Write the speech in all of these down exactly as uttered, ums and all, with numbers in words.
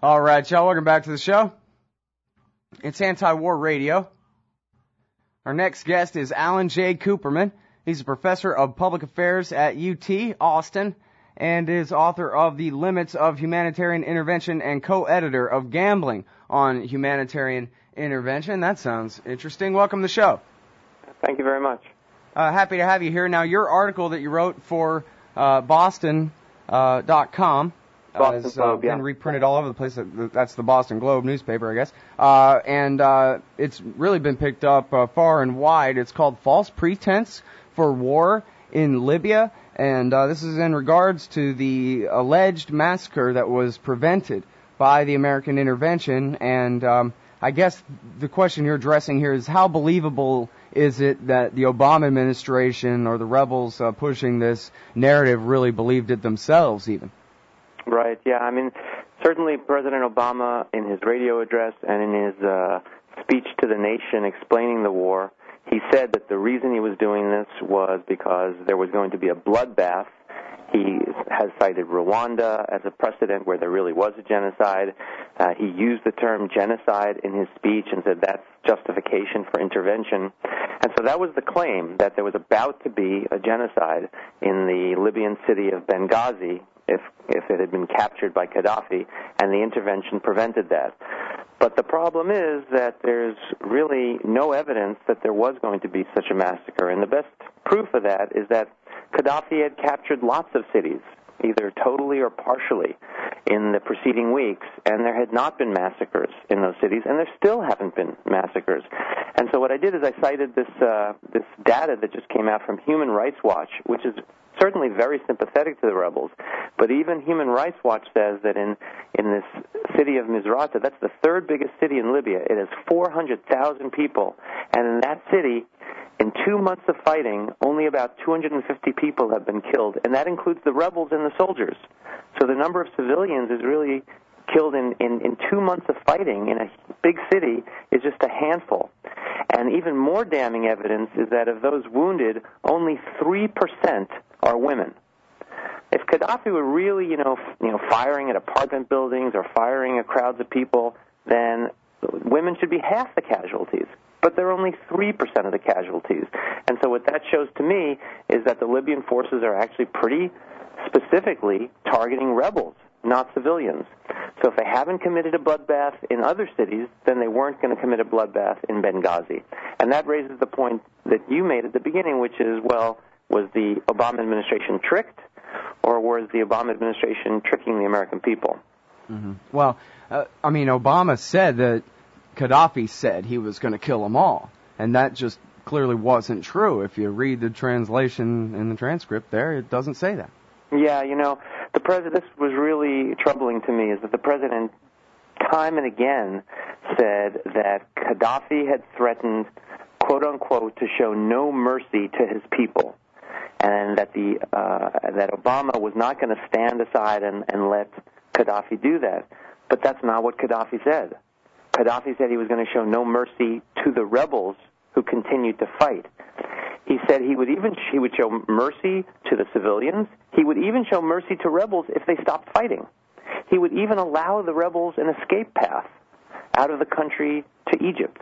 All right, y'all, welcome back to the show. It's Anti-War Radio. Our next guest is Alan J. Cooperman. He's a professor of public affairs at U T Austin and is author of The Limits of Humanitarian Intervention and co-editor of Gambling on Humanitarian Intervention. That sounds interesting. Welcome to the show. Thank you very much. Uh, happy to have you here. Now, your article that you wrote for uh, Boston dot com uh, Boston has Globe, uh, been yeah. reprinted all over the place. That's the Boston Globe newspaper, I guess. Uh, and uh, it's really been picked up uh, far and wide. It's called False Pretense for War in Libya. And uh, this is in regards to the alleged massacre that was prevented by the American intervention. And um, I guess the question you're addressing here is how believable is it that the Obama administration or the rebels uh, pushing this narrative really believed it themselves even? Right, yeah. I mean, certainly President Obama, in his radio address and in his uh, speech to the nation explaining the war, he said that the reason he was doing this was because there was going to be a bloodbath. He has cited Rwanda as a precedent where there really was a genocide. Uh, he used the term genocide in his speech and said that's justification for intervention. And so that was the claim, that there was about to be a genocide in the Libyan city of Benghazi if if it had been captured by Gaddafi, and the intervention prevented that. But the problem is that there's really no evidence that there was going to be such a massacre. And the best proof of that is that Gaddafi had captured lots of cities, either totally or partially, in the preceding weeks, and there had not been massacres in those cities, and there still haven't been massacres. And so what I did is I cited this uh, this data that just came out from Human Rights Watch, which is certainly very sympathetic to the rebels, but even Human Rights Watch says that in, in this city of Misrata, that's the third biggest city in Libya, it has four hundred thousand people, and in that city, in two months of fighting, only about two hundred fifty people have been killed, and that includes the rebels and the soldiers. So the number of civilians is really killed in, in, in two months of fighting in a big city is just a handful. And even more damning evidence is that of those wounded, only three percent are women. If Gaddafi were really, you know, f- you know, firing at apartment buildings or firing at crowds of people, then women should be half the casualties. But they're only three percent of the casualties. And so what that shows to me is that the Libyan forces are actually pretty specifically targeting rebels, not civilians. So if they haven't committed a bloodbath in other cities, then they weren't going to commit a bloodbath in Benghazi. And that raises the point that you made at the beginning, which is, well, was the Obama administration tricked, or was the Obama administration tricking the American people? Mm-hmm. Well, uh, I mean, Obama said that Gaddafi said he was going to kill them all, and that just clearly wasn't true. If you read the translation in the transcript there, it doesn't say that. Yeah, you know, the president, this was really troubling to me, is that the president time and again said that Gaddafi had threatened, quote-unquote, to show no mercy to his people, and that the uh, that Obama was not going to stand aside and, and let Gaddafi do that. But that's not what Gaddafi said. Gaddafi said he was going to show no mercy to the rebels who continued to fight. He said he would even he would show mercy to the civilians. He would even show mercy to rebels if they stopped fighting. He would even allow the rebels an escape path out of the country to Egypt.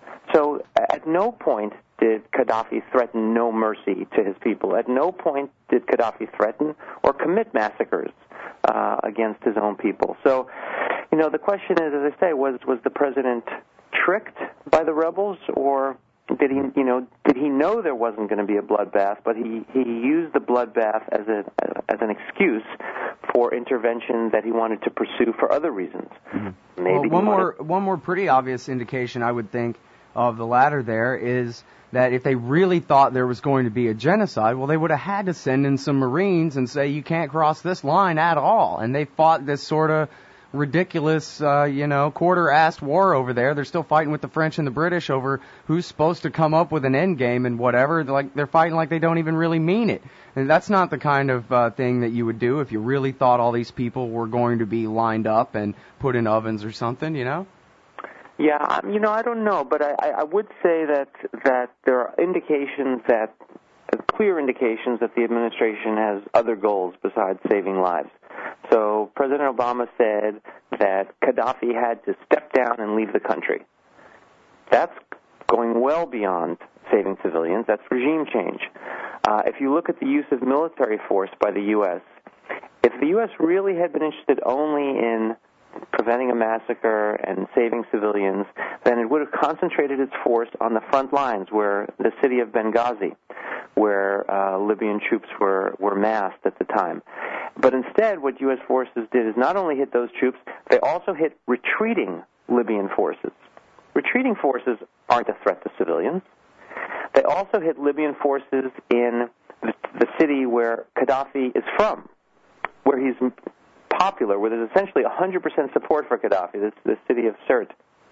So at no point did Gaddafi threaten no mercy to his people. At no point did Gaddafi threaten or commit massacres uh, against his own people. So, you know, the question is, as I say, was was the president tricked by the rebels, or did he, you know, did he know there wasn't going to be a bloodbath, but he, he used the bloodbath as a as an excuse for intervention that he wanted to pursue for other reasons? Mm-hmm. Maybe well, one wanted... more one more pretty obvious indication, I would think, of the latter there is that if they really thought there was going to be a genocide, well, they would have had to send in some Marines and say, you can't cross this line at all. And they fought this sort of ridiculous, uh, you know, quarter-assed war over there. They're still fighting with the French and the British over who's supposed to come up with an end game and whatever. They're like they're fighting like they don't even really mean it. And that's not the kind of uh, thing that you would do if you really thought all these people were going to be lined up and put in ovens or something, you know? Yeah, um, you know, I don't know, but I, I would say that that there are indications that, uh, clear indications that the administration has other goals besides saving lives. So President Obama said that Gaddafi had to step down and leave the country. That's going well beyond saving civilians. That's regime change. Uh, if you look at the use of military force by the U S, if the U S really had been interested only in preventing a massacre and saving civilians, then it would have concentrated its force on the front lines, where the city of Benghazi, where uh, Libyan troops were, were massed at the time. But instead, what U S forces did is not only hit those troops, they also hit retreating Libyan forces. Retreating forces aren't a threat to civilians. They also hit Libyan forces in the, the city where Gaddafi is from, where he's popular, where there's essentially one hundred percent support for Gaddafi, this, the city of Sirte.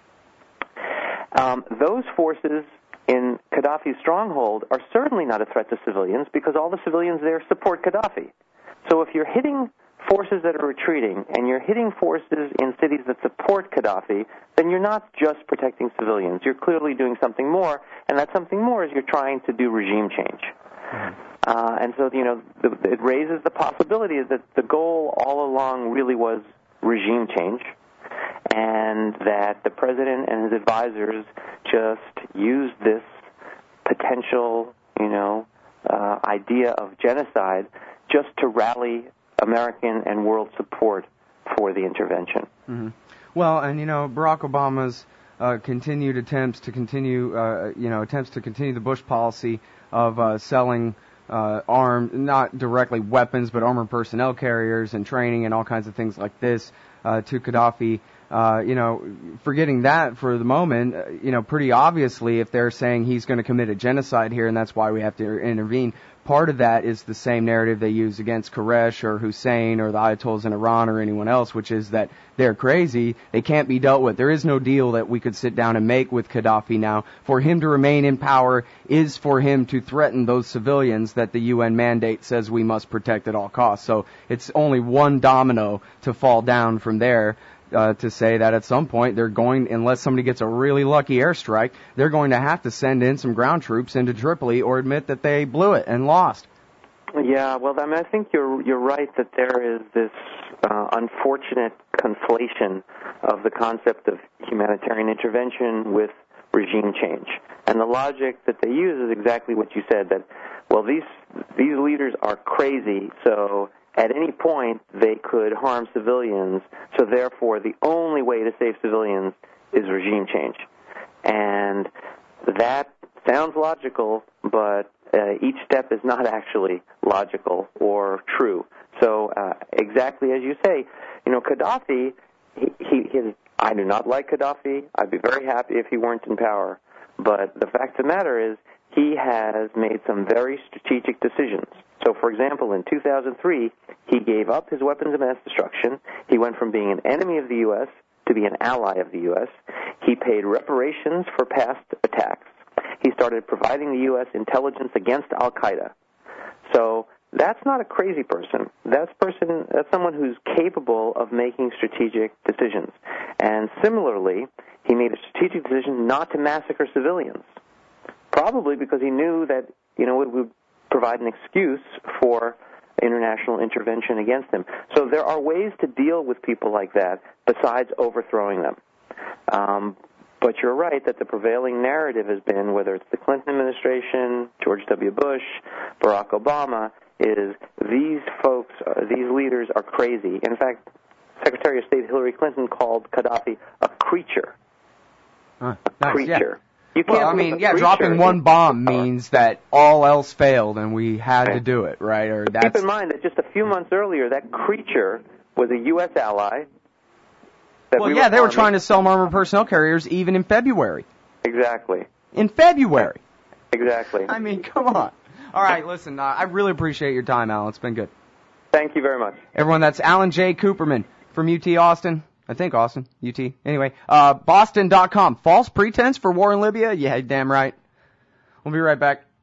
Um, those forces in Gaddafi's stronghold are certainly not a threat to civilians because all the civilians there support Gaddafi. So if you're hitting forces that are retreating and you're hitting forces in cities that support Gaddafi, then you're not just protecting civilians. You're clearly doing something more, and that something more is you're trying to do regime change. Mm-hmm. Uh, and so, you know, the, it raises the possibility that the goal all along really was regime change, and that the president and his advisors just used this potential, you know, uh, idea of genocide just to rally American and world support for the intervention. Mm-hmm. Well, and, you know, Barack Obama's uh, continued attempts to continue, uh, you know, attempts to continue the Bush policy of uh, selling Uh, armed, not directly weapons, but armored personnel carriers and training and all kinds of things like this uh, to Gaddafi. Uh, you know, forgetting that for the moment, uh, you know, pretty obviously if they're saying he's going to commit a genocide here and that's why we have to intervene, part of that is the same narrative they use against Koresh or Hussein or the Ayatollahs in Iran or anyone else, which is that they're crazy, they can't be dealt with. There is no deal that we could sit down and make with Gaddafi now. For him to remain in power is for him to threaten those civilians that the U N mandate says we must protect at all costs. So it's only one domino to fall down from there. Uh, to say that at some point they're going, unless somebody gets a really lucky airstrike, they're going to have to send in some ground troops into Tripoli or admit that they blew it and lost. Yeah, well, I mean, I think you're you're right that there is this uh, unfortunate conflation of the concept of humanitarian intervention with regime change, and the logic that they use is exactly what you said. That well, these these leaders are crazy, so at any point they could harm civilians, so therefore the only way to save civilians is regime change. And that sounds logical, but uh, each step is not actually logical or true. So uh, exactly as you say, you know, Gaddafi, he, he, his, I do not like Gaddafi. I'd be very happy if he weren't in power. But the fact of the matter is he has made some very strategic decisions. So, for example, in two thousand three, he gave up his weapons of mass destruction. He went from being an enemy of the U S to be an ally of the U S. He paid reparations for past attacks. He started providing the U S intelligence against Al-Qaeda. So that's not a crazy person. That's person. That's someone who's capable of making strategic decisions. And similarly, he made a strategic decision not to massacre civilians, probably because he knew that, you know, it would provide an excuse for international intervention against them. So there are ways to deal with people like that besides overthrowing them. Um, but you're right that the prevailing narrative has been, whether it's the Clinton administration, George W. Bush, Barack Obama, is these folks, uh, these leaders are crazy. In fact, Secretary of State Hillary Clinton called Gaddafi a creature. Huh, a nice, creature. Yeah. You can't well, I mean, yeah, creature. dropping one bomb means that all else failed and we had to do it, right? Or that's... Keep in mind that just a few months earlier, that creature was a U S ally. Well, we yeah, were they were arming. trying to sell armored personnel carriers even in February. Exactly. In February. Exactly. I mean, come on. All right, listen, uh, I really appreciate your time, Alan. It's been good. Thank you very much. Everyone, that's Alan J. Cooperman from U T Austin. I think Austin, U T. Anyway, uh, Boston dot com. False pretense for war in Libya? Yeah, damn right. We'll be right back.